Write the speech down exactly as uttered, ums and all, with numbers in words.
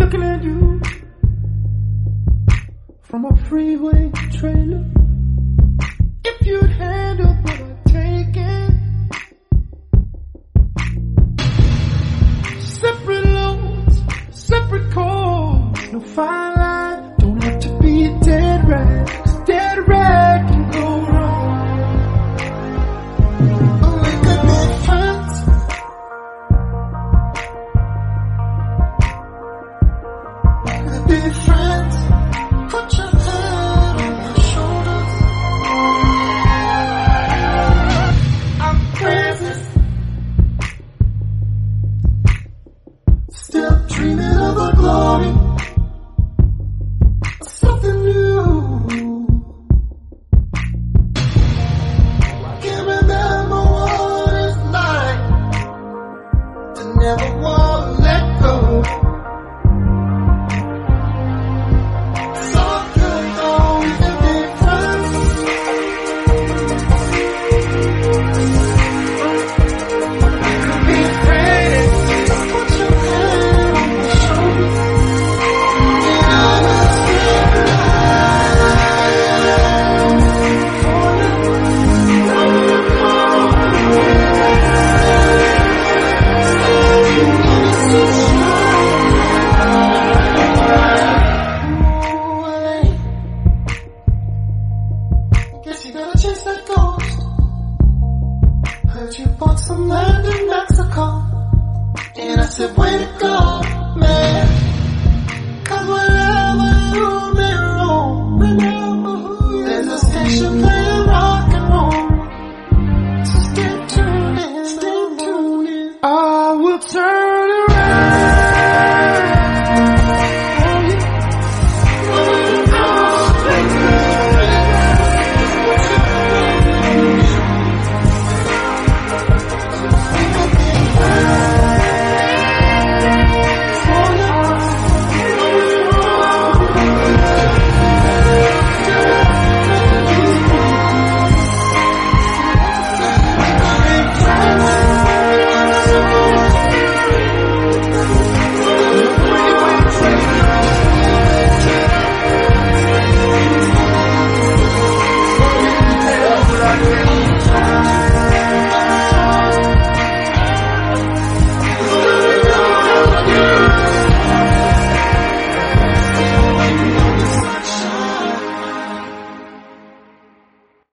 looking at you from a freeway trailer. If you'd handle what I've taken, separate loads, separate calls, no fine line, don't have to be a dead rat, 'cause dead rat can go wrong. Oh, make a difference. Make a difference. Put your head on my shoulders. I'm present, still dreaming of a glory.